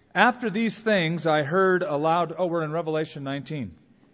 After these things I heard a loud... Oh, we're in Revelation 19.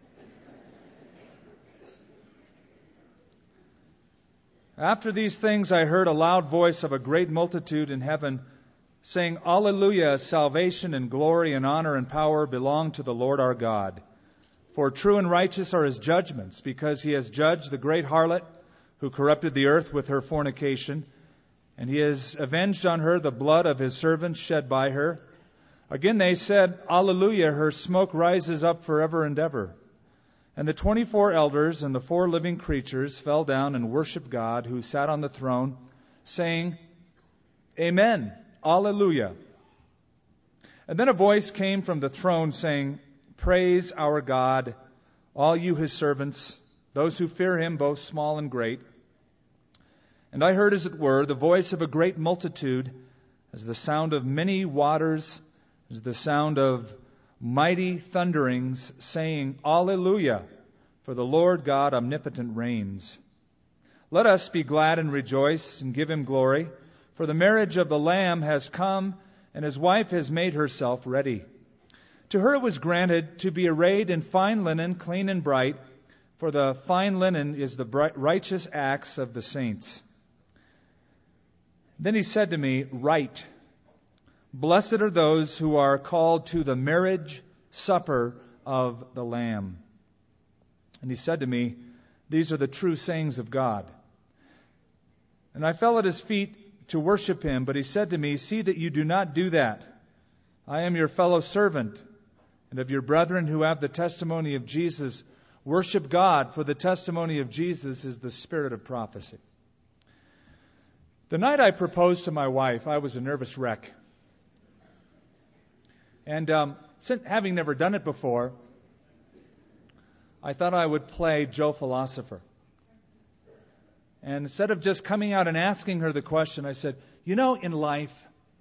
After these things I heard a loud voice of a great multitude in heaven, saying, Alleluia, salvation and glory and honor and power belong to the Lord our God. For true and righteous are his judgments, because he has judged the great harlot who corrupted the earth with her fornication, and he has avenged on her the blood of his servants shed by her. Again they said, Alleluia, her smoke rises up forever and ever. And the 24 elders and the 4 living creatures fell down and worshipped God who sat on the throne, saying, Amen, Alleluia. And then a voice came from the throne saying, Praise our God, all you his servants, those who fear him, both small and great. And I heard, as it were, the voice of a great multitude, as the sound of many waters, as the sound of mighty thunderings, saying, Alleluia, for the Lord God omnipotent reigns. Let us be glad and rejoice and give him glory, for the marriage of the Lamb has come, and his wife has made herself ready. To her it was granted to be arrayed in fine linen, clean and bright, for the fine linen is the righteous acts of the saints. Then he said to me, Write, Blessed are those who are called to the marriage supper of the Lamb. And he said to me, These are the true sayings of God. And I fell at his feet to worship him, but he said to me, See that you do not do that. I am your fellow servant, and of your brethren who have the testimony of Jesus. Worship God, for the testimony of Jesus is the spirit of prophecy. The night I proposed to my wife, I was a nervous wreck. And having never done it before, I thought I would play Joe Philosopher. And instead of just coming out and asking her the question, I said, You know, in life,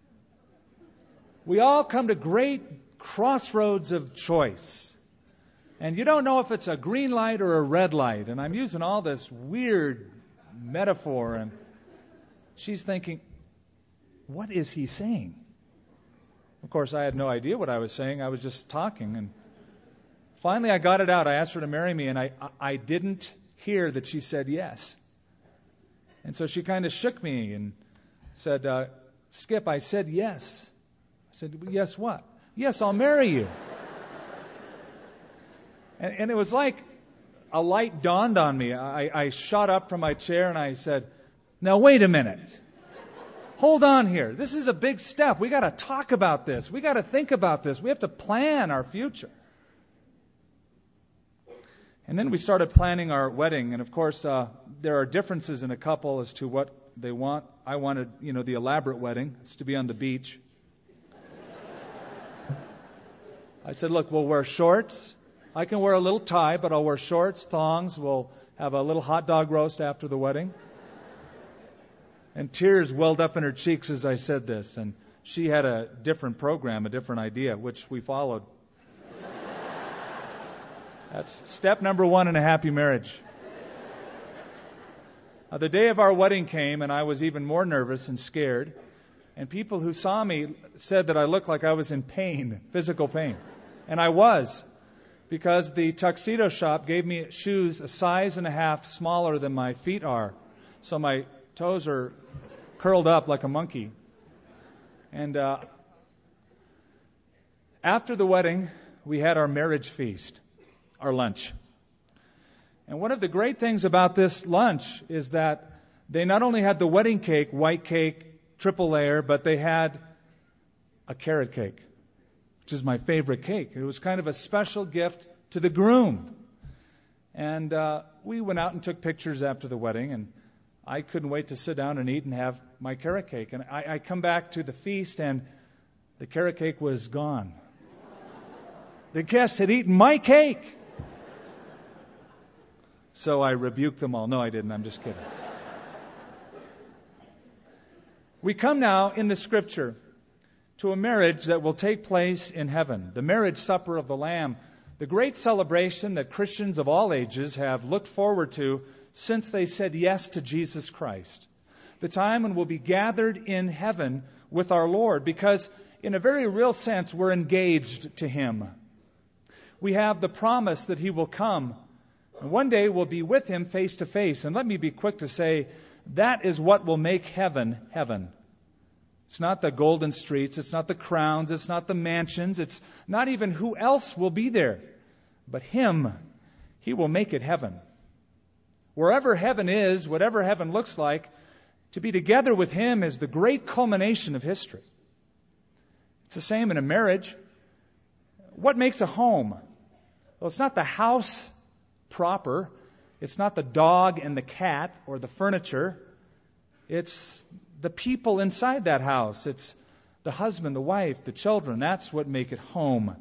we all come to great crossroads of choice. And you don't know if it's a green light or a red light. And I'm using all this weird metaphor. And she's thinking, what is he saying? Of course, I had no idea what I was saying. I was just talking. And finally, I got it out. I asked her to marry me, and I didn't hear that she said yes. And so she kind of shook me and said, Skip, I said yes. I said, yes what? Yes, I'll marry you. And it was like a light dawned on me. I shot up from my chair and I said, Now wait a minute. Hold on here. This is a big step. We got to talk about this. We got to think about this. We have to plan our future. And then we started planning our wedding. And of course, there are differences in a couple as to what they want. I wanted, the elaborate wedding. It's to be on the beach. I said, look, we'll wear shorts. I can wear a little tie, but I'll wear shorts, thongs. We'll have a little hot dog roast after the wedding. And tears welled up in her cheeks as I said this. And she had a different program, a different idea, which we followed. That's step number 1 in a happy marriage. The day of our wedding came, and I was even more nervous and scared. And people who saw me said that I looked like I was in pain, physical pain. And I was, because the tuxedo shop gave me shoes a size and a half smaller than my feet are. So my toes are curled up like a monkey. And after the wedding, we had our marriage feast, our lunch. And one of the great things about this lunch is that they not only had the wedding cake, white cake, triple layer, but they had a carrot cake, which is my favorite cake. It was kind of a special gift to the groom. And we went out and took pictures after the wedding, and I couldn't wait to sit down and eat and have my carrot cake. And I come back to the feast, and the carrot cake was gone. The guests had eaten my cake. So I rebuked them all. No, I didn't. I'm just kidding. We come now in the Scripture to a marriage that will take place in heaven, the marriage supper of the Lamb, the great celebration that Christians of all ages have looked forward to since they said yes to Jesus Christ. The time when we'll be gathered in heaven with our Lord, because in a very real sense, we're engaged to Him. We have the promise that He will come, and one day we'll be with Him face to face. And let me be quick to say, that is what will make heaven, heaven. It's not the golden streets, it's not the crowns, it's not the mansions, it's not even who else will be there. But Him, He will make it heaven. Wherever heaven is, whatever heaven looks like, to be together with Him is the great culmination of history. It's the same in a marriage. What makes a home? Well, it's not the house proper. It's not the dog and the cat or the furniture. It's the people inside that house. It's the husband, the wife, the children. That's what make it home.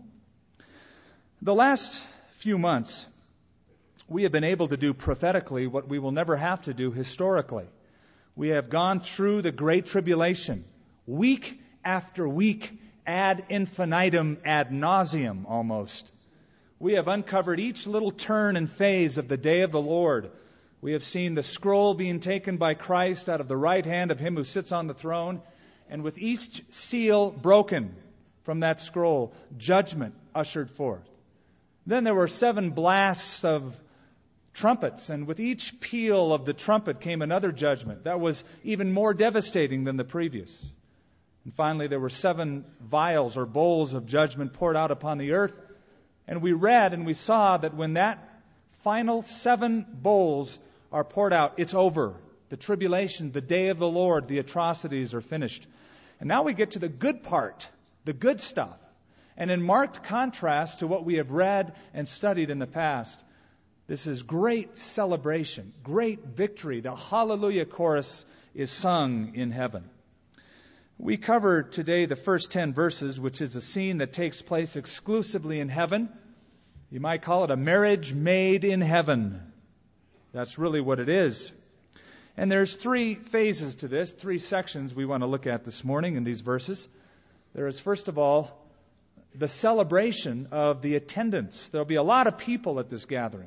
The last few months, we have been able to do prophetically what we will never have to do historically. We have gone through the Great Tribulation, week after week, ad infinitum, ad nauseum almost. We have uncovered each little turn and phase of the day of the Lord. We have seen the scroll being taken by Christ out of the right hand of Him who sits on the throne, and with each seal broken from that scroll, judgment ushered forth. Then there were 7 blasts of trumpets, and with each peal of the trumpet came another judgment that was even more devastating than the previous. And finally, there were 7 vials or bowls of judgment poured out upon the earth. And we read and we saw that when that final 7 bowls are poured out, it's over. The tribulation, the day of the Lord, the atrocities are finished. And now we get to the good part, the good stuff. And in marked contrast to what we have read and studied in the past, this is great celebration, great victory. The Hallelujah chorus is sung in heaven. We cover today the first 10 verses, which is a scene that takes place exclusively in heaven. You might call it a marriage made in heaven. That's really what it is. And there's 3 phases to this, 3 sections we want to look at this morning in these verses. There is, first of all, the celebration of the attendance. There'll be a lot of people at this gathering.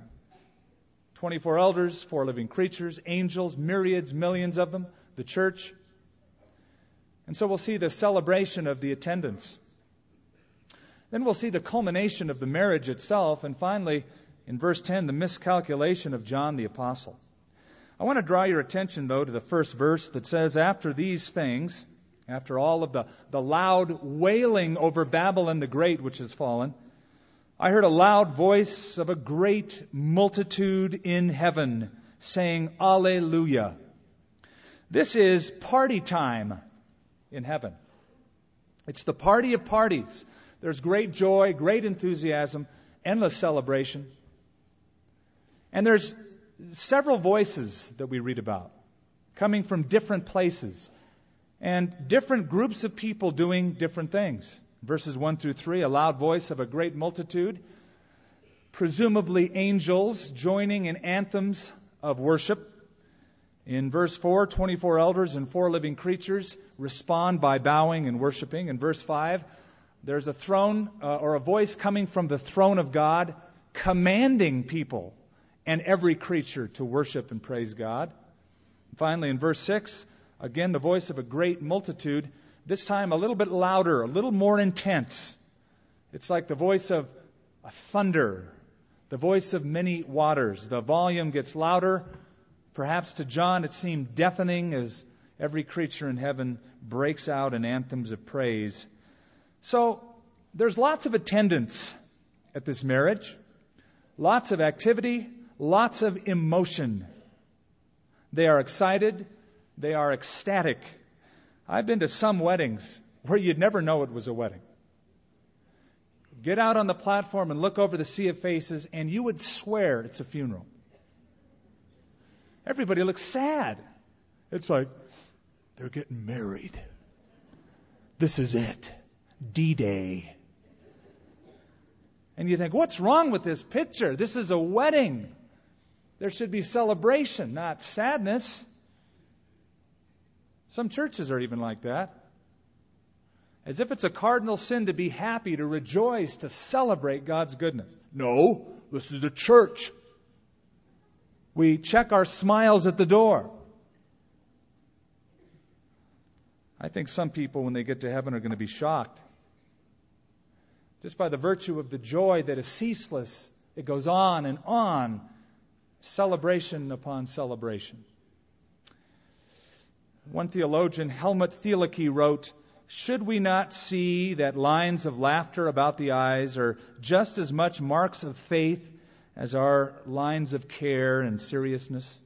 24 elders, 4 living creatures, angels, myriads, millions of them, the church. And so we'll see the celebration of the attendance. Then we'll see the culmination of the marriage itself. And finally, in verse 10, the miscalculation of John the Apostle. I want to draw your attention, though, to the first verse that says, after these things, after all of the loud wailing over Babylon the Great, which has fallen, I heard a loud voice of a great multitude in heaven saying, Alleluia. This is party time in heaven. It's the party of parties. There's great joy, great enthusiasm, endless celebration. And there's several voices that we read about, coming from different places, and different groups of people doing different things. Verses 1 through 3, a loud voice of a great multitude, presumably angels joining in anthems of worship. In verse 4, 24 elders and 4 living creatures respond by bowing and worshiping. In verse 5, there's a throne or a voice coming from the throne of God commanding people and every creature to worship and praise God. Finally, in verse 6, again, the voice of a great multitude, this time a little bit louder, a little more intense. It's like the voice of a thunder, the voice of many waters. The volume gets louder. Perhaps to John it seemed deafening as every creature in heaven breaks out in anthems of praise. So there's lots of attendance at this marriage, lots of activity, lots of emotion. They are excited. They are ecstatic. I've been to some weddings where you'd never know it was a wedding. Get out on the platform and look over the sea of faces, and you would swear it's a funeral. Everybody looks sad. It's like, they're getting married. This is it. D-Day. And you think, what's wrong with this picture? This is a wedding. There should be celebration, not sadness. Some churches are even like that. As if it's a cardinal sin to be happy, to rejoice, to celebrate God's goodness. No, this is a church. We check our smiles at the door. I think some people, when they get to heaven, are going to be shocked. just by the virtue of the joy that is ceaseless. It goes on and on, celebration upon celebration. One theologian, Helmut Thielicke, wrote, "Should we not see that lines of laughter about the eyes are just as much marks of faith as are lines of care and seriousness?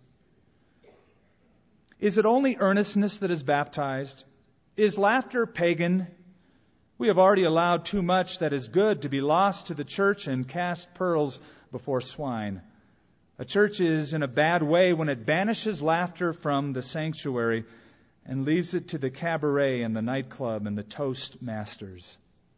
Is it only earnestness that is baptized? Is laughter pagan? We have already allowed too much that is good to be lost to the church and cast pearls before swine. A church is in a bad way when it banishes laughter from the sanctuary and leaves it to the cabaret and the nightclub and the toast masters."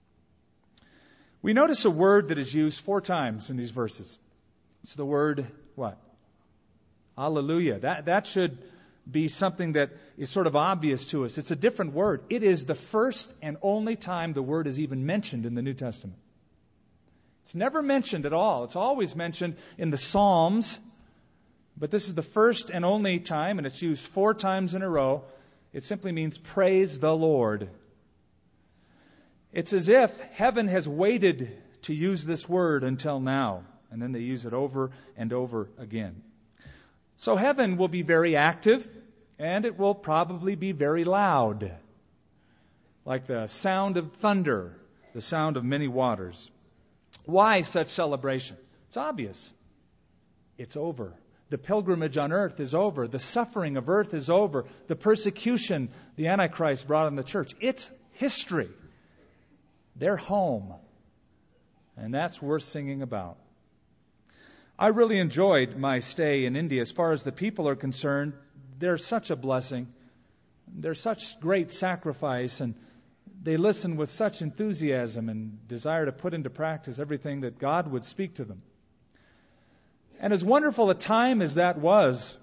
We notice a word that is used 4 times in these verses. It's the word, what? Hallelujah. That should be something that is sort of obvious to us. It's a different word. It is the first and only time the word is even mentioned in the New Testament. It's never mentioned at all. It's always mentioned in the Psalms, but this is the first and only time, and it's used 4 times in a row. It simply means praise the Lord. It's as if heaven has waited to use this word until now, and then they use it over and over again. So heaven will be very active, and it will probably be very loud, like the sound of thunder, the sound of many waters. Why such celebration? It's obvious. It's over. The pilgrimage on earth is over. The suffering of earth is over. The persecution the Antichrist brought on the church. It's history. They're home. And that's worth singing about. I really enjoyed my stay in India. As far as the people are concerned, they're such a blessing. They're such great sacrifice, and they listen with such enthusiasm and desire to put into practice everything that God would speak to them. And as wonderful a time as that was,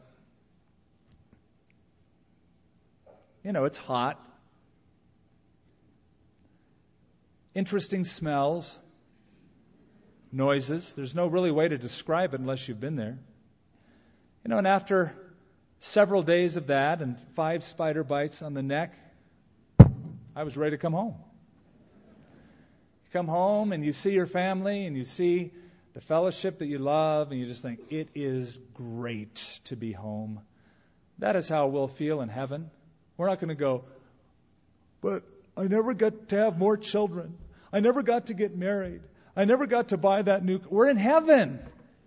it's hot. Interesting smells. Noises. There's no really way to describe it unless you've been there. And after several days of that and 5 spider bites on the neck, I was ready to come home. You come home and you see your family and you see the fellowship that you love, and you just think, it is great to be home. That is how we'll feel in heaven. We're not going to go, but I never got to have more children. I never got to get married. I never got to buy that new... We're in heaven.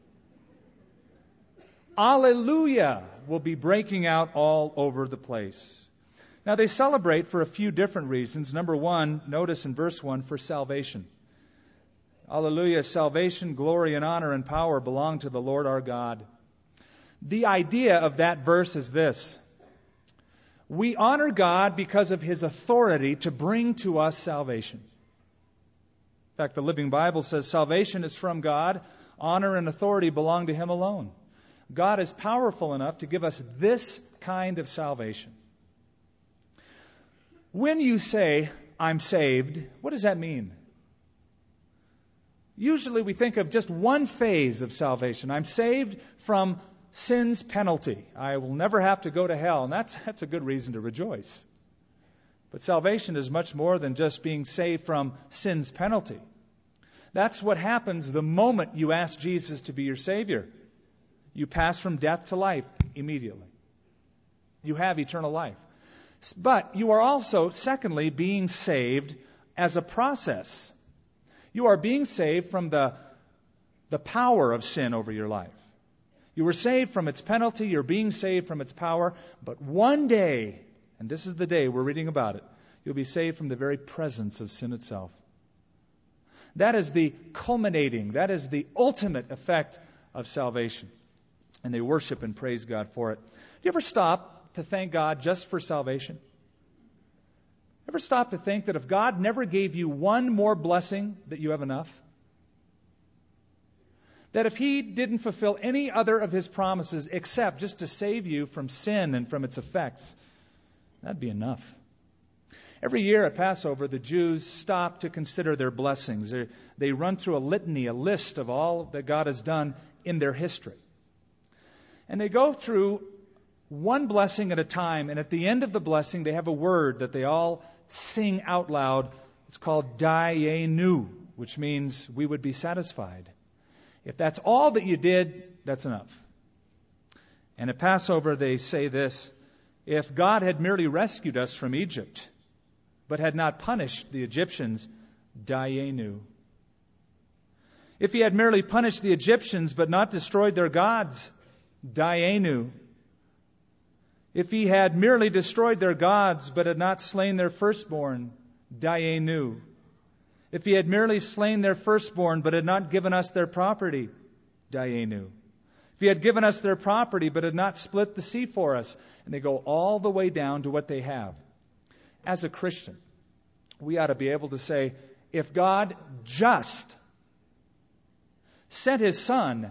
Alleluia will be breaking out all over the place. Now, they celebrate for a few different reasons. Number 1, notice in verse 1, for salvation. Alleluia, salvation, glory, and honor and power belong to the Lord our God. The idea of that verse is this. We honor God because of His authority to bring to us salvation. In fact, the Living Bible says salvation is from God. Honor and authority belong to Him alone. God is powerful enough to give us this kind of salvation. When you say, I'm saved, what does that mean? Usually we think of just one phase of salvation. I'm saved from sin's penalty. I will never have to go to hell. And that's a good reason to rejoice. But salvation is much more than just being saved from sin's penalty. That's what happens the moment you ask Jesus to be your Savior. You pass from death to life immediately. You have eternal life. But you are also, secondly, being saved as a process. You are being saved from the power of sin over your life. You were saved from its penalty. You're being saved from its power. But one day, and this is the day we're reading about it, you'll be saved from the very presence of sin itself. That is the culminating, that is the ultimate effect of salvation. And they worship and praise God for it. Do you ever stop to thank God just for salvation? Ever stop to think that if God never gave you one more blessing, that you have enough? That if He didn't fulfill any other of His promises except just to save you from sin and from its effects, that'd be enough. Every year at Passover, the Jews stop to consider their blessings. They run through a litany, a list of all that God has done in their history. And they go through one blessing at a time, and at the end of the blessing, they have a word that they all sing out loud. It's called Dayenu. which means we would be satisfied. If that's all that you did, that's enough. And at Passover they say this: if God had merely rescued us from Egypt, but had not punished the Egyptians, dayenu. If he had merely punished the Egyptians, but not destroyed their gods, dayenu. If he had merely destroyed their gods, but had not slain their firstborn, dayenu. If he had merely slain their firstborn, but had not given us their property, dayenu. If he had given us their property, but had not split the sea for us. And they go all the way down to what they have. As a Christian, we ought to be able to say, if God just sent His Son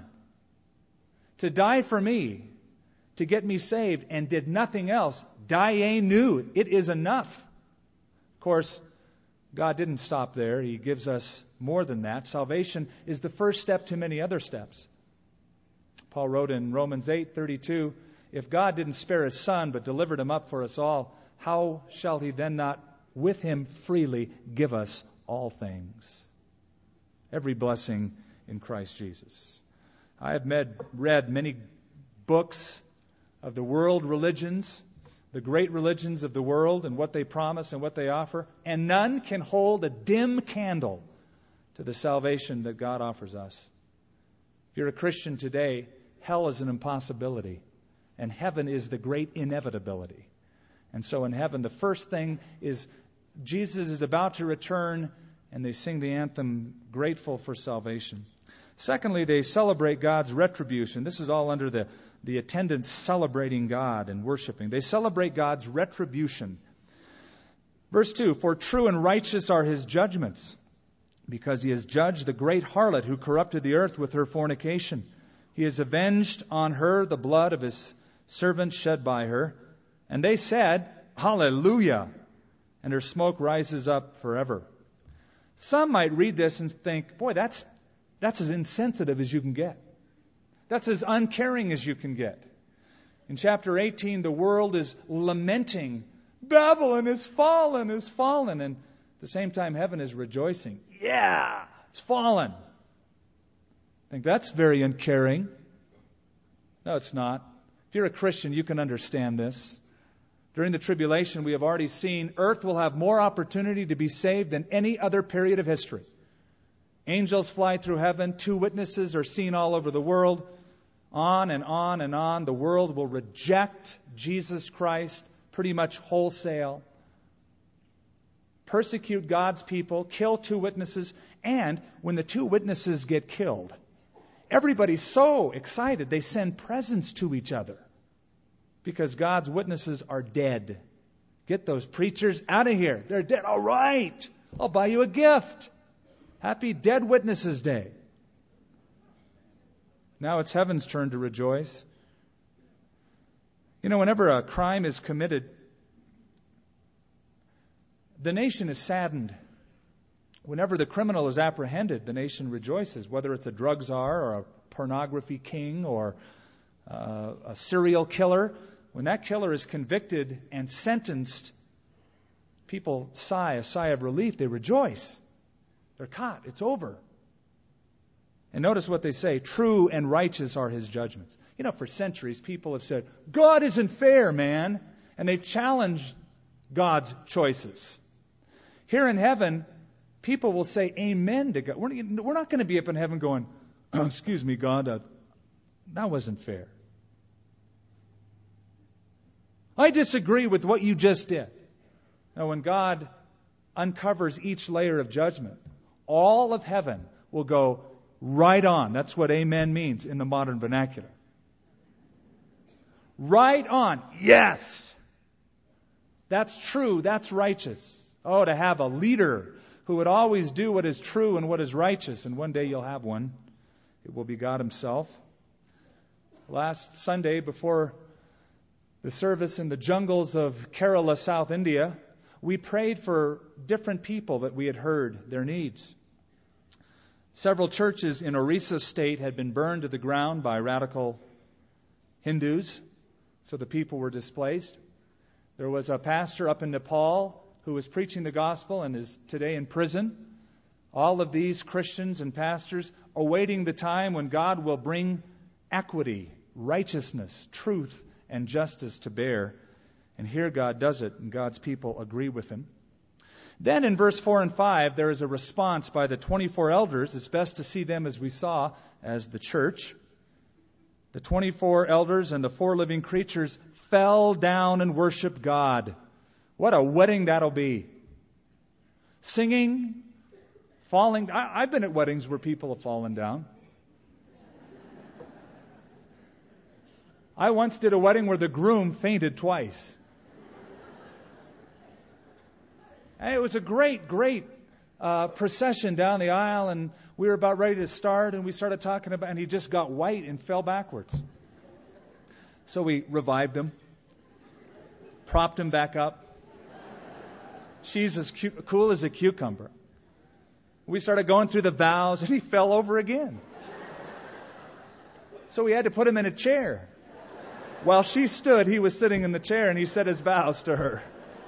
to die for me, to get me saved, and did nothing else, dayenu, it is enough. Of course, God didn't stop there. He gives us more than that. Salvation is the first step to many other steps. Paul wrote in Romans 8:32, if God didn't spare His Son but delivered Him up for us all, how shall He then not with Him freely give us all things? Every blessing in Christ Jesus. I have read many books of the world religions, the great religions of the world, and what they promise and what they offer, and none can hold a dim candle to the salvation that God offers us. If you're a Christian today, hell is an impossibility, and heaven is the great inevitability. And so in heaven, the first thing is Jesus is about to return, and they sing the anthem, grateful for salvation. Secondly, they celebrate God's retribution. This is all under the attendants celebrating God and worshiping. They celebrate God's retribution. Verse 2, for true and righteous are His judgments, because He has judged the great harlot who corrupted the earth with her fornication. He has avenged on her the blood of His servants shed by her. And they said, Hallelujah! And her smoke rises up forever. Some might read this and think, boy, that's as insensitive as you can get. That's as uncaring as you can get. In chapter 18, the world is lamenting, Babylon is fallen, is fallen. And at the same time, heaven is rejoicing. Yeah, it's fallen. I think that's very uncaring. No, it's not. If you're a Christian, you can understand this. During the tribulation, we have already seen earth will have more opportunity to be saved than any other period of history. Angels fly through heaven. 2 witnesses are seen all over the world. On and on and on. The world will reject Jesus Christ pretty much wholesale. Persecute God's people. Kill 2 witnesses. And when the 2 witnesses get killed, everybody's so excited they send presents to each other. Because God's witnesses are dead. Get those preachers out of here. They're dead. All right. I'll buy you a gift. Happy Dead Witnesses Day. Now it's heaven's turn to rejoice. You know, whenever a crime is committed, the nation is saddened. Whenever the criminal is apprehended, the nation rejoices, whether it's a drug czar or a pornography king or a serial killer. When that killer is convicted and sentenced, people sigh a sigh of relief. They rejoice. They're caught. It's over. And notice what they say. True and righteous are His judgments. You know, for centuries, people have said, God isn't fair, man. And they've challenged God's choices. Here in heaven, people will say amen to God. We're not going to be up in heaven going, oh, excuse me, God, that wasn't fair. I disagree with what you just did. Now, when God uncovers each layer of judgment, all of heaven will go right on. That's what amen means in the modern vernacular. Right on. Yes. That's true. That's righteous. Oh, to have a leader who would always do what is true and what is righteous. And one day you'll have one. It will be God Himself. Last Sunday, before the service in the jungles of Kerala, South India, we prayed for different people that we had heard their needs. Several churches in Orissa state had been burned to the ground by radical Hindus, so the people were displaced. There was a pastor up in Nepal who was preaching the gospel and is today in prison. All of these Christians and pastors awaiting the time when God will bring equity, righteousness, truth, and justice to bear. And here God does it, and God's people agree with Him. Then in verse 4 and 5, there is a response by the 24 elders. It's best to see them, as we saw, as the church. The 24 elders and the 4 living creatures fell down and worshiped God. What a wedding that'll be. Singing, falling. I've been at weddings where people have fallen down. I once did a wedding where the groom fainted twice. And it was a great procession down the aisle, and we were about ready to start, and we started talking about, and he just got white and fell backwards. So we revived him, propped him back up. She's as cool as a cucumber. We started going through the vows, and he fell over again. So we had to put him in a chair. While she stood, he was sitting in the chair, and he said his vows to her.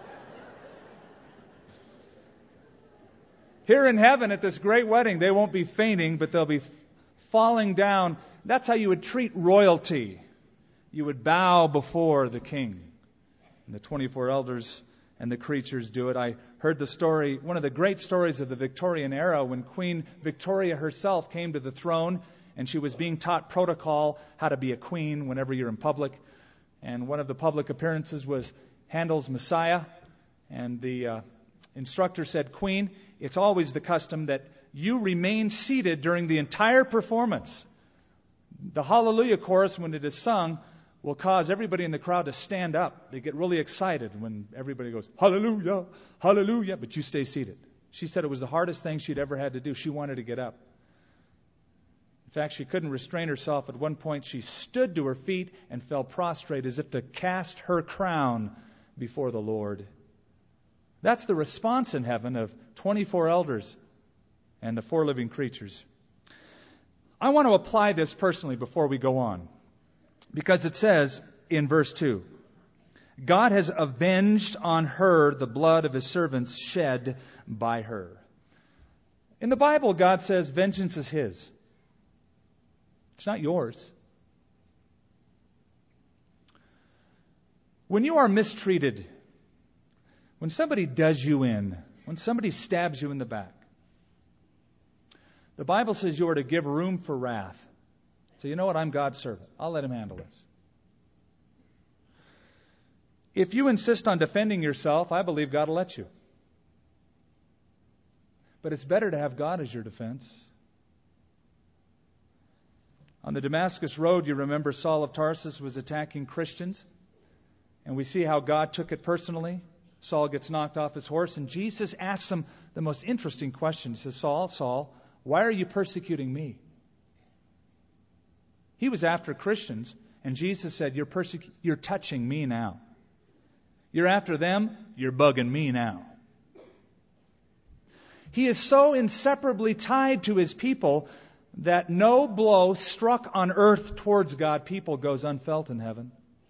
Here in heaven at this great wedding, they won't be fainting, but they'll be falling down. That's how you would treat royalty. You would bow before the king. And the 24 elders and the creatures do it. I heard the story, one of the great stories of the Victorian era, when Queen Victoria herself came to the throne, and she was being taught protocol, how to be a queen whenever you're in public. And one of the public appearances was Handel's Messiah. And the instructor said, "Queen, it's always the custom that you remain seated during the entire performance. The Hallelujah chorus, when it is sung, will cause everybody in the crowd to stand up. They get really excited when everybody goes, Hallelujah, Hallelujah, but you stay seated." She said it was the hardest thing she'd ever had to do. She wanted to get up. In fact, she couldn't restrain herself. At one point, she stood to her feet and fell prostrate as if to cast her crown before the Lord. That's the response in heaven of 24 elders and the 4 living creatures. I want to apply this personally before we go on, because it says in verse 2, God has avenged on her the blood of His servants shed by her. In the Bible, God says vengeance is His. It's not yours. When you are mistreated, when somebody does you in, when somebody stabs you in the back, the Bible says you are to give room for wrath. So you know what? I'm God's servant. I'll let Him handle this. If you insist on defending yourself, I believe God will let you. But it's better to have God as your defense. On the Damascus Road, you remember Saul of Tarsus was attacking Christians. And we see how God took it personally. Saul gets knocked off his horse, and Jesus asks him the most interesting question. He says, Saul, Saul, why are you persecuting me? He was after Christians, and Jesus said, you're touching me now. You're after them, you're bugging me now. He is so inseparably tied to His people that no blow struck on earth towards God's people goes unfelt in heaven.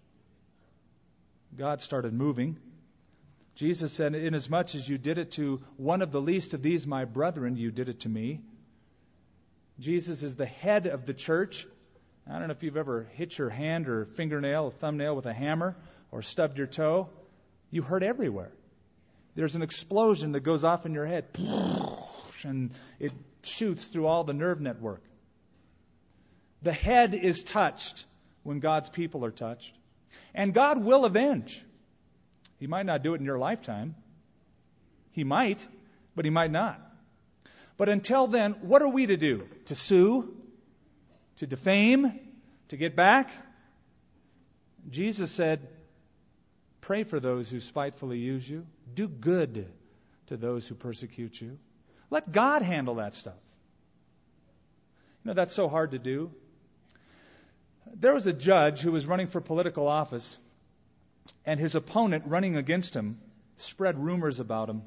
God started moving. Jesus said, inasmuch as you did it to one of the least of these, my brethren, you did it to me. Jesus is the head of the church. I don't know if you've ever hit your hand or fingernail or thumbnail with a hammer or stubbed your toe. You hurt everywhere. There's an explosion that goes off in your head, and it shoots through all the nerve network. The head is touched when God's people are touched. And God will avenge. He might not do it in your lifetime. He might, but He might not. But until then, what are we to do? To sue? To defame? To get back? Jesus said, pray for those who spitefully use you. Do good to those who persecute you. Let God handle that stuff. You know, that's so hard to do. There was a judge who was running for political office, and his opponent running against him spread rumors about him.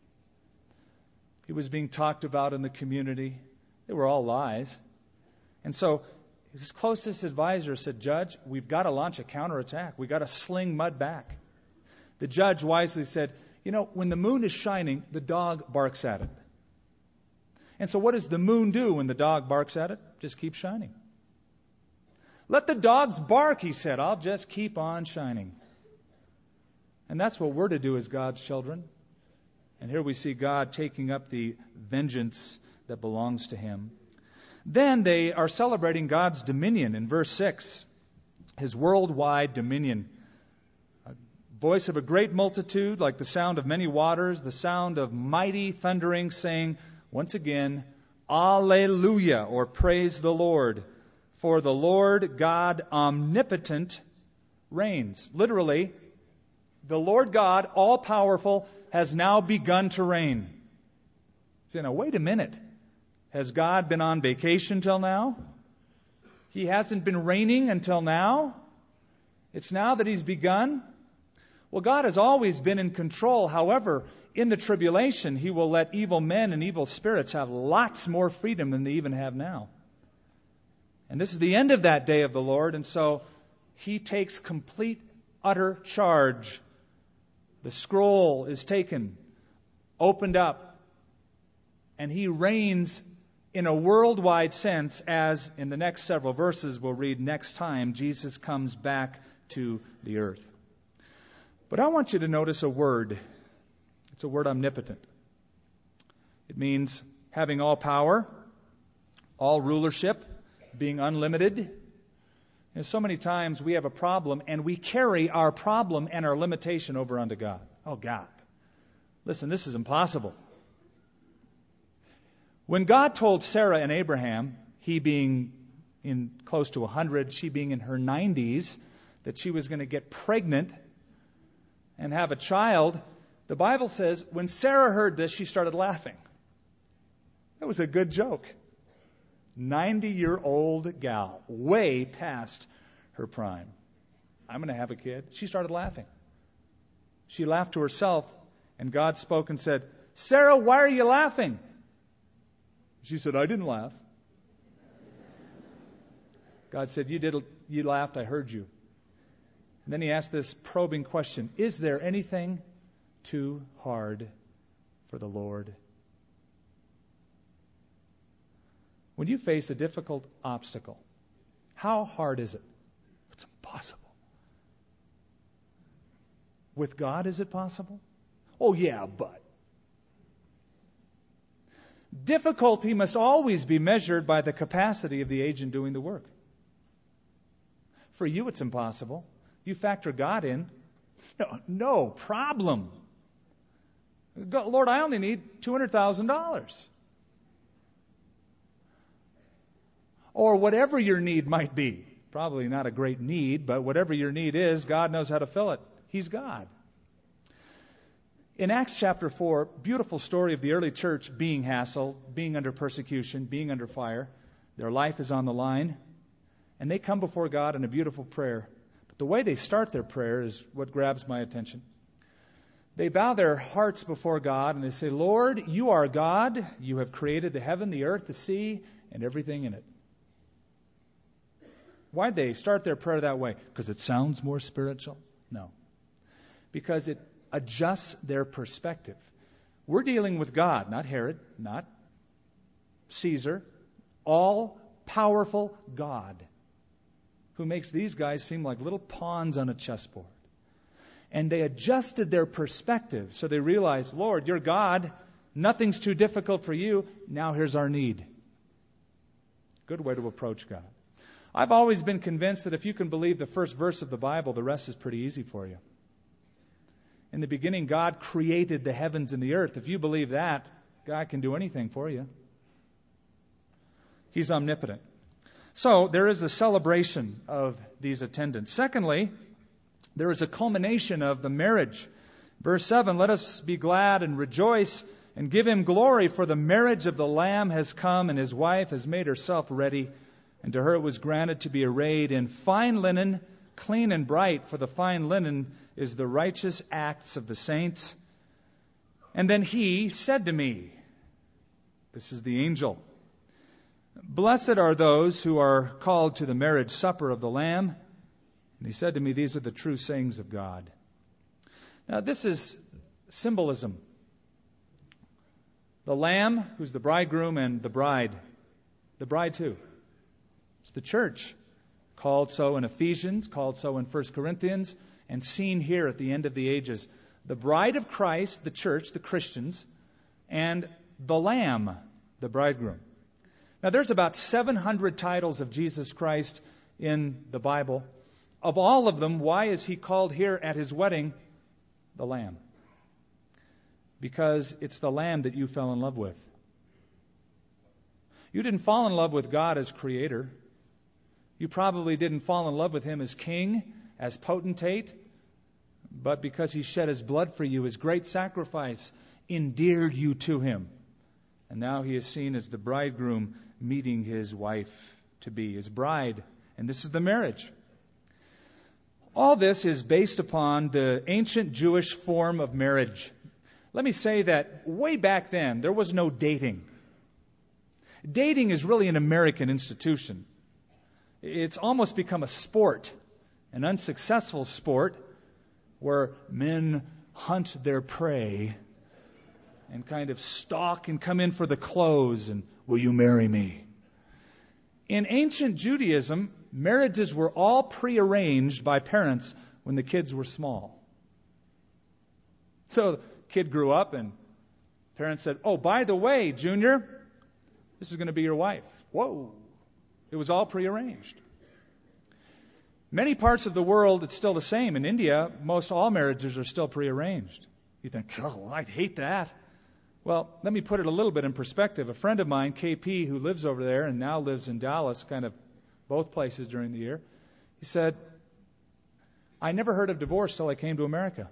He was being talked about in the community. They were all lies. And so his closest advisor said, Judge, we've got to launch a counterattack. We've got to sling mud back. The judge wisely said, you know, when the moon is shining, the dog barks at it. And so what does the moon do when the dog barks at it? Just keep shining. Let the dogs bark, he said. I'll just keep on shining. And that's what we're to do as God's children. And here we see God taking up the vengeance that belongs to him. Then they are celebrating God's dominion in verse 6. His worldwide dominion. A voice of a great multitude, like the sound of many waters, the sound of mighty thundering, saying, once again, Alleluia, or praise the Lord. For the Lord God omnipotent reigns. Literally, the Lord God, all-powerful, has now begun to reign. Say, now, wait a minute. Has God been on vacation till now? He hasn't been reigning until now? It's now that he's begun? Well, God has always been in control. However, in the tribulation, he will let evil men and evil spirits have lots more freedom than they even have now. And this is the end of that day of the Lord, and so he takes complete, utter charge. The scroll is taken, opened up, and he reigns in a worldwide sense, as in the next several verses we'll read next time Jesus comes back to the earth. But I want you to notice a word. It's a word omnipotent. It means having all power, all rulership, being unlimited. And so many times we have a problem and we carry our problem and our limitation over onto God. Oh, God, listen, this is impossible. When God told Sarah and Abraham, he being in close to 100, she being in her 90s, that she was going to get pregnant and have a child, the Bible says when Sarah heard this, she started laughing. That was a good joke. 90-year-old gal, way past her prime. I'm going to have a kid. She started laughing. She laughed to herself, and God spoke and said, Sarah, why are you laughing? She said, I didn't laugh. God said, you laughed, I heard you. And then he asked this probing question, is there anything too hard for the Lord? When you face a difficult obstacle, how hard is it? It's impossible. With God, is it possible? Oh, yeah, but. Difficulty must always be measured by the capacity of the agent doing the work. For you, it's impossible. You factor God in, no problem. Lord, I only need $200,000. Or whatever your need might be. Probably not a great need, but whatever your need is, God knows how to fill it. He's God. In Acts chapter 4, beautiful story of the early church being hassled, being under persecution, being under fire. Their life is on the line. And they come before God in a beautiful prayer. But the way they start their prayer is what grabs my attention. They bow their hearts before God and they say, Lord, you are God. You have created the heaven, the earth, the sea, and everything in it. Why'd they start their prayer that way? Because it sounds more spiritual? No. Because it adjusts their perspective. We're dealing with God, not Herod, not Caesar, all-powerful God who makes these guys seem like little pawns on a chessboard. And they adjusted their perspective so they realized, Lord, you're God. Nothing's too difficult for you. Now here's our need. Good way to approach God. I've always been convinced that if you can believe the first verse of the Bible, the rest is pretty easy for you. In the beginning, God created the heavens and the earth. If you believe that, God can do anything for you. He's omnipotent. So there is a celebration of these attendants. Secondly, there is a culmination of the marriage. Verse 7, let us be glad and rejoice and give him glory, for the marriage of the Lamb has come, and his wife has made herself ready. And to her it was granted to be arrayed in fine linen, clean and bright, for the fine linen is the righteous acts of the saints. And then he said to me, this is the angel, blessed are those who are called to the marriage supper of the Lamb. And he said to me, these are the true sayings of God. Now this is symbolism. The Lamb, who's the bridegroom, and the bride. The bride's who? It's the church. Called so in Ephesians, called so in 1 Corinthians, and seen here at the end of the ages. The bride of Christ, the church, the Christians, and the Lamb, the bridegroom. Now there's about 700 titles of Jesus Christ in the Bible. Of all of them, why is he called here at his wedding the Lamb? Because it's the Lamb that you fell in love with. You didn't fall in love with God as creator. You probably didn't fall in love with him as king, as potentate, but because he shed his blood for you, his great sacrifice endeared you to him. And now he is seen as the bridegroom meeting his wife to be, his bride. And this is the marriage. All this is based upon the ancient Jewish form of marriage. Let me say that way back then, there was no dating. Dating is really an American institution. It's almost become a sport, an unsuccessful sport, where men hunt their prey and kind of stalk and come in for the clothes and, will you marry me? In ancient Judaism, marriages were all prearranged by parents when the kids were small. So, kid grew up and parents said, oh, by the way, Junior, this is going to be your wife. Whoa. It was all prearranged. Many parts of the world, it's still the same. In India, most all marriages are still prearranged. You think, oh, I'd hate that. Well, let me put it a little bit in perspective. A friend of mine, KP, who lives over there and now lives in Dallas, kind of both places during the year, he said, I never heard of divorce till I came to America.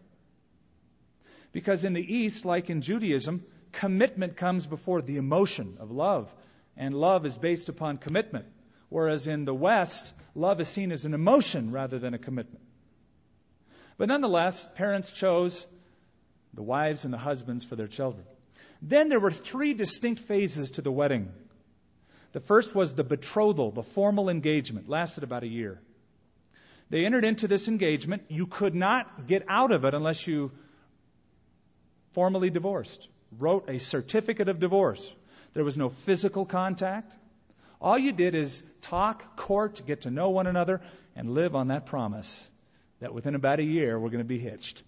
Because in the East, like in Judaism, commitment comes before the emotion of love. And love is based upon commitment. Whereas in the West, love is seen as an emotion rather than a commitment. But nonetheless, parents chose the wives and the husbands for their children. Then there were 3 distinct phases to the wedding. The first was the betrothal, the formal engagement. Lasted about a year. They entered into this engagement. You could not get out of it unless you formally divorced, wrote a certificate of divorce. There was no physical contact. All you did is talk, court, get to know one another, and live on that promise that within about a year we're going to be hitched.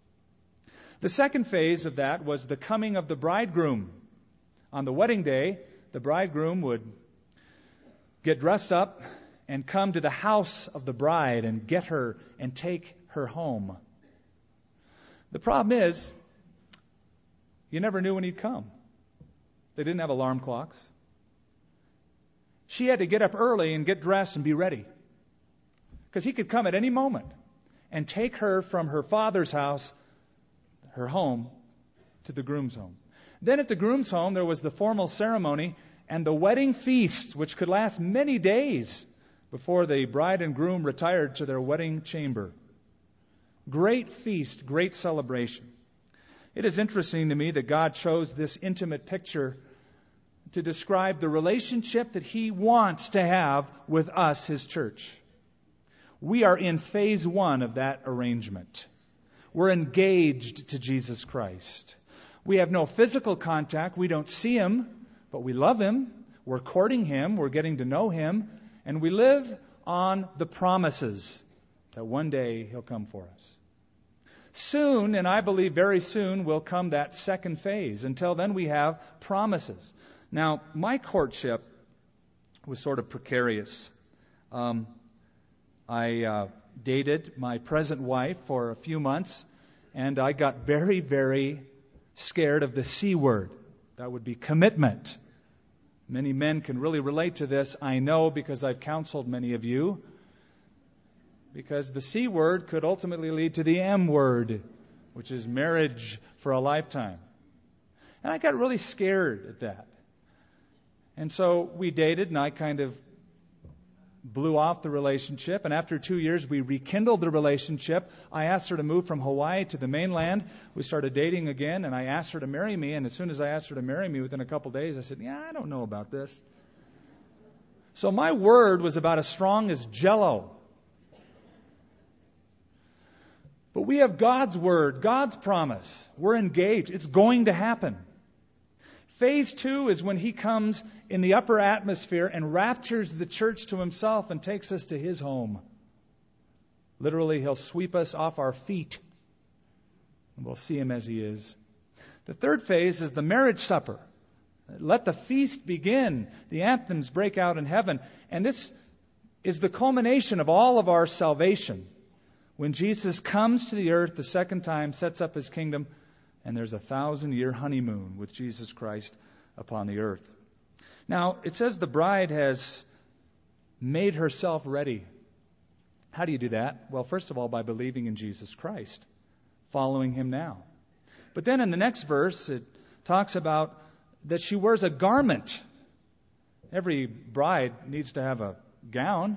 The second phase of that was the coming of the bridegroom. On the wedding day, the bridegroom would get dressed up and come to the house of the bride and get her and take her home. The problem is, you never knew when he'd come. They didn't have alarm clocks. She had to get up early and get dressed and be ready. Because he could come at any moment and take her from her father's house, her home, to the groom's home. Then at the groom's home, there was the formal ceremony and the wedding feast, which could last many days before the bride and groom retired to their wedding chamber. Great feast, great celebration. It is interesting to me that God chose this intimate picture to describe the relationship that He wants to have with us, His church. We are in phase 1 of that arrangement. We're engaged to Jesus Christ. We have no physical contact. We don't see Him, but we love Him. We're courting Him. We're getting to know Him. And we live on the promises that one day He'll come for us. Soon, and I believe very soon, will come that second phase. Until then, we have promises. Now, my courtship was sort of precarious. I dated my present wife for a few months, and I got very, very scared of the C word. That would be commitment. Many men can really relate to this, I know, because I've counseled many of you. Because the C word could ultimately lead to the M word, which is marriage for a lifetime. And I got really scared at that. And so we dated, and I kind of blew off the relationship. And after 2 years, we rekindled the relationship. I asked her to move from Hawaii to the mainland. We started dating again, and I asked her to marry me. And as soon as I asked her to marry me, within a couple days, I said, I don't know about this. So my word was about as strong as Jell-O. But we have God's word, God's promise. We're engaged. It's going to happen. Phase 2 is when he comes in the upper atmosphere and raptures the church to himself and takes us to his home. Literally, he'll sweep us off our feet, and we'll see him as he is. The third phase is the marriage supper. Let the feast begin. The anthems break out in heaven. And this is the culmination of all of our salvation. When Jesus comes to the earth the second time, sets up his kingdom, and there's a 1,000-year honeymoon with Jesus Christ upon the earth. Now, it says the bride has made herself ready. How do you do that? Well, first of all, by believing in Jesus Christ, following him now. But then in the next verse, it talks about that she wears a garment. Every bride needs to have a gown.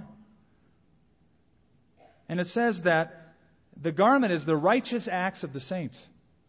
And it says that the garment is the righteous acts of the saints.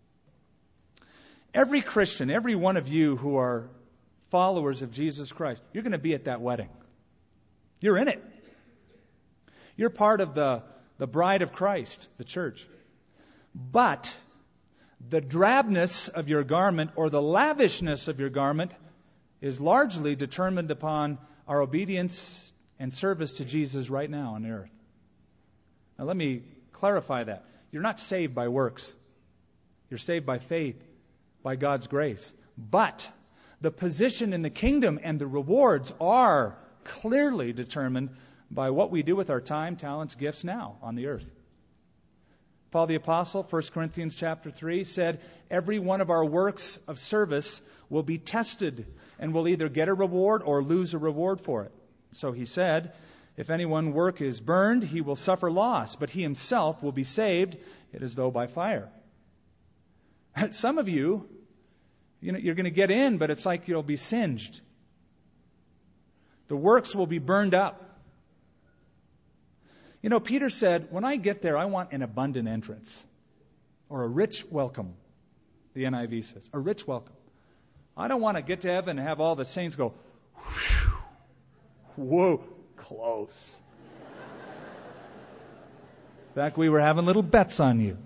Every Christian, every one of you who are followers of Jesus Christ, you're going to be at that wedding. You're in it. You're part of the bride of Christ, the church. But the drabness of your garment or the lavishness of your garment is largely determined upon our obedience and service to Jesus right now on the earth. Now let me clarify that. You're not saved by works. You're saved by faith, by God's grace. But the position in the kingdom and the rewards are clearly determined by what we do with our time, talents, gifts now on the earth. Paul the Apostle, 1 Corinthians chapter 3, said, every one of our works of service will be tested and will either get a reward or lose a reward for it. So he said, if anyone's work is burned, he will suffer loss, but he himself will be saved, it as though by fire. Some of you, you're going to get in, but it's like you'll be singed. The works will be burned up. Peter said, when I get there, I want an abundant entrance. Or a rich welcome, the NIV says. A rich welcome. I don't want to get to heaven and have all the saints go, whoa, close. In fact, we were having little bets on you.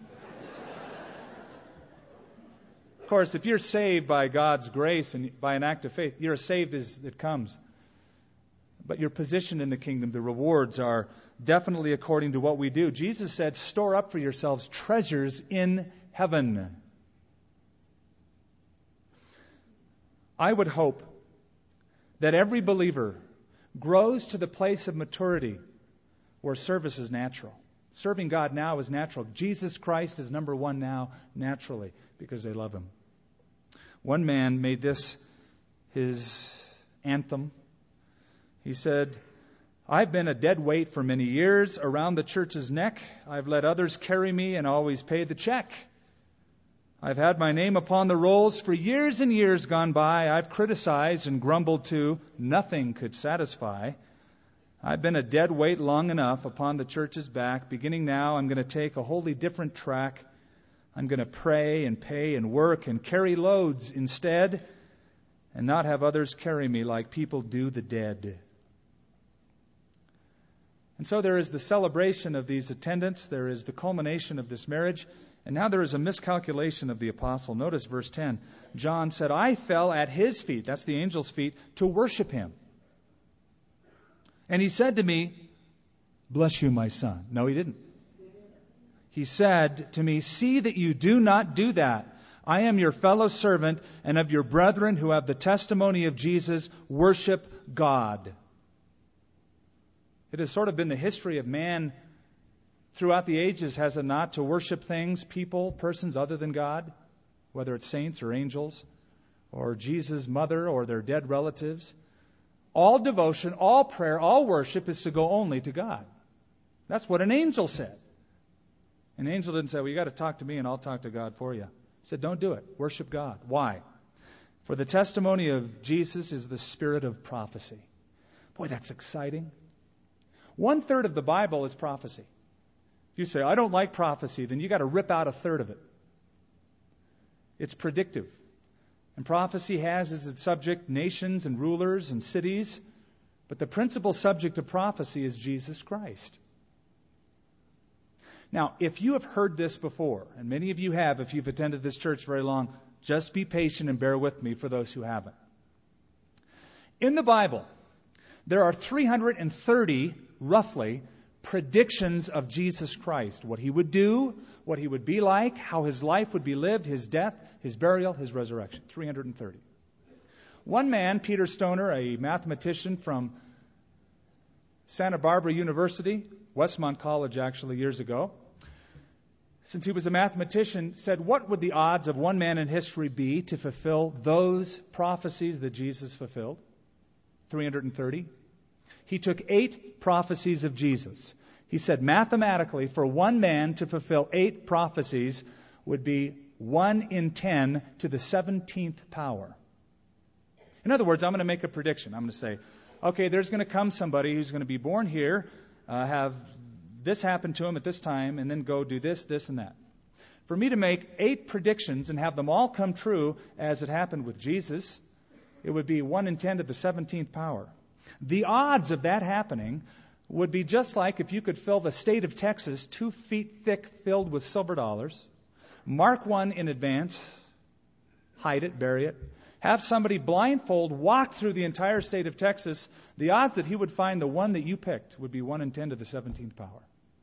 Of course, if you're saved by God's grace and by an act of faith, you're as saved as it comes. But your position in the kingdom, the rewards are definitely according to what we do. Jesus said, store up for yourselves treasures in heaven. I would hope that every believer grows to the place of maturity where service is natural. Serving God now is natural. Jesus Christ is number one now naturally because they love him. One man made this his anthem. He said, I've been a dead weight for many years around the church's neck. I've let others carry me and always pay the check. I've had my name upon the rolls for years and years gone by. I've criticized and grumbled too. Nothing could satisfy. I've been a dead weight long enough upon the church's back. Beginning now, I'm going to take a wholly different track. I'm going to pray and pay and work and carry loads instead and not have others carry me like people do the dead. And so there is the celebration of these attendants. There is the culmination of this marriage. And now there is a miscalculation of the apostle. Notice verse 10. John said, I fell at his feet, that's the angel's feet, to worship him. And he said to me, bless you, my son. No, he didn't. He said to me, see that you do not do that. I am your fellow servant and of your brethren who have the testimony of Jesus. Worship God. It has sort of been the history of man throughout the ages, has it not, to worship things, people, persons other than God, whether it's saints or angels, or Jesus' mother or their dead relatives. All devotion, all prayer, all worship is to go only to God. That's what an angel said. An angel didn't say, well, you got to talk to me and I'll talk to God for you. He said, don't do it. Worship God. Why? For the testimony of Jesus is the spirit of prophecy. Boy, that's exciting. 1/3 of the Bible is prophecy. If you say, I don't like prophecy, then you got to rip out 1/3 of it. It's predictive. And prophecy has as its subject nations and rulers and cities. But the principal subject of prophecy is Jesus Christ. Now, if you have heard this before, and many of you have if you've attended this church very long, just be patient and bear with me for those who haven't. In the Bible, there are 330, roughly, predictions of Jesus Christ. What He would do, what He would be like, how His life would be lived, His death, His burial, His resurrection. 330. One man, Peter Stoner, a mathematician from Santa Barbara University, Westmont College actually, years ago, since he was a mathematician, said, what would the odds of one man in history be to fulfill those prophecies that Jesus fulfilled? 330. He took 8 prophecies of Jesus. He said mathematically, for one man to fulfill 8 prophecies would be 1 in 10 to the 17th power. In other words, I'm going to make a prediction. I'm going to say, okay, there's going to come somebody who's going to be born here, have this happen to him at this time, and then go do this, this, and that. For me to make 8 predictions and have them all come true as it happened with Jesus, it would be 1 in 10 to the 17th power. The odds of that happening would be just like if you could fill the state of Texas 2 feet thick filled with silver dollars, mark one in advance, hide it, bury it, have somebody blindfold walk through the entire state of Texas, the odds that he would find the one that you picked would be 1 in 10 to the 17th power.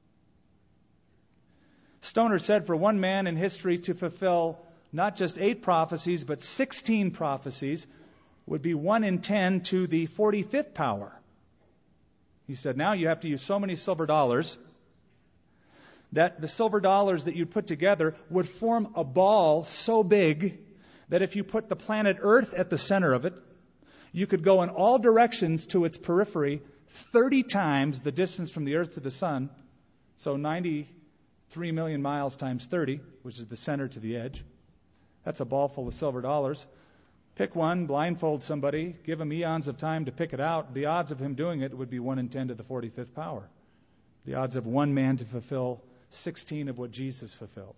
Stoner said for one man in history to fulfill not just 8 prophecies, but 16 prophecies would be 1 in 10 to the 45th power. He said, now you have to use so many silver dollars that the silver dollars that you'd put together would form a ball so big that if you put the planet Earth at the center of it, you could go in all directions to its periphery 30 times the distance from the Earth to the Sun, so 93 million miles times 30, which is the center to the edge. That's a ball full of silver dollars. Pick one, blindfold somebody, give him eons of time to pick it out. The odds of him doing it would be 1 in 10 to the 45th power. The odds of one man to fulfill 16 of what Jesus fulfilled.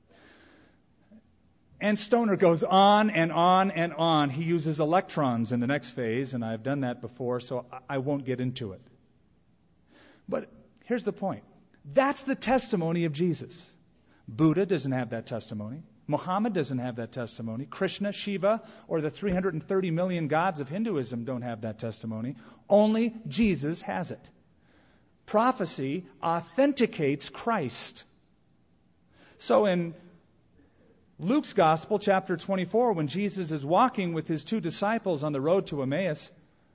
And Stoner goes on and on and on. He uses electrons in the next phase, and I've done that before, so I won't get into it. But here's the point. That's the testimony of Jesus. Buddha doesn't have that testimony. Muhammad doesn't have that testimony. Krishna, Shiva, or the 330 million gods of Hinduism don't have that testimony. Only Jesus has it. Prophecy authenticates Christ. So in Luke's Gospel, chapter 24, when Jesus is walking with his 2 disciples on the road to Emmaus,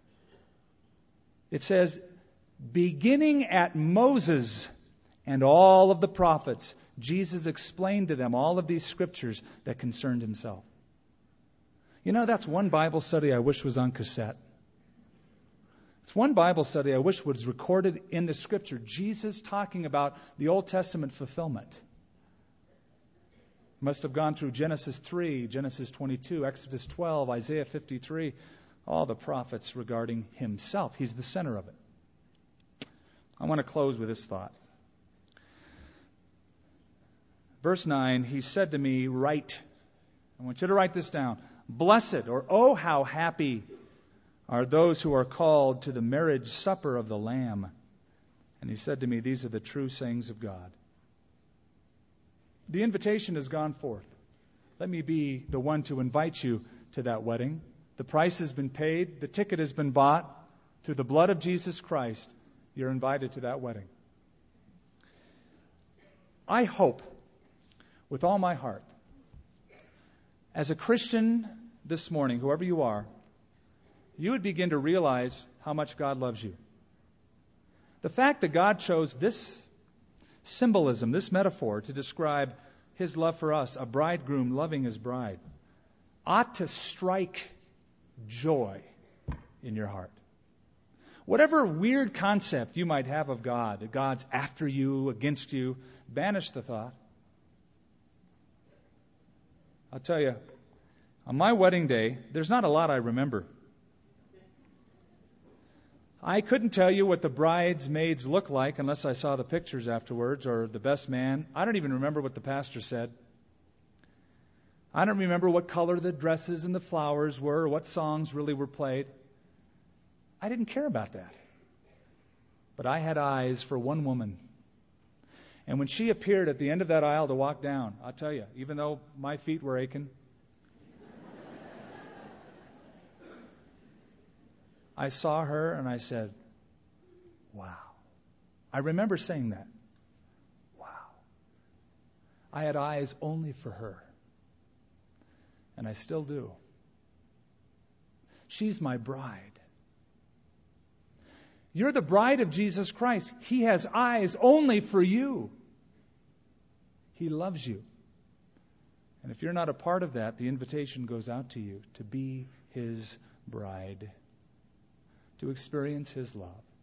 it says, beginning at Moses and all of the prophets, Jesus explained to them all of these scriptures that concerned himself. You know, that's one Bible study I wish was on cassette. It's one Bible study I wish was recorded in the scripture. Jesus talking about the Old Testament fulfillment. Must have gone through Genesis 3, Genesis 22, Exodus 12, Isaiah 53, all the prophets regarding himself. He's the center of it. I want to close with this thought. Verse 9, he said to me, write. I want you to write this down. Blessed, or oh, how happy are those who are called to the marriage supper of the Lamb. And he said to me, these are the true sayings of God. The invitation has gone forth. Let me be the one to invite you to that wedding. The price has been paid. The ticket has been bought. Through the blood of Jesus Christ, you're invited to that wedding. I hope, with all my heart, as a Christian this morning, whoever you are, you would begin to realize how much God loves you. The fact that God chose this symbolism, this metaphor, to describe his love for us, a bridegroom loving his bride, ought to strike joy in your heart. Whatever weird concept you might have of God, that God's after you, against you, banish the thought. I'll tell you, on my wedding day, there's not a lot I remember. I couldn't tell you what the bridesmaids looked like unless I saw the pictures afterwards, or the best man. I don't even remember what the pastor said. I don't remember what color the dresses and the flowers were, or what songs really were played. I didn't care about that. But I had eyes for one woman. And when she appeared at the end of that aisle to walk down, I'll tell you, even though my feet were aching, I saw her and I said, wow. I remember saying that. Wow. I had eyes only for her. And I still do. She's my bride. You're the bride of Jesus Christ. He has eyes only for you. He loves you. And if you're not a part of that, the invitation goes out to you to be His bride, to experience His love.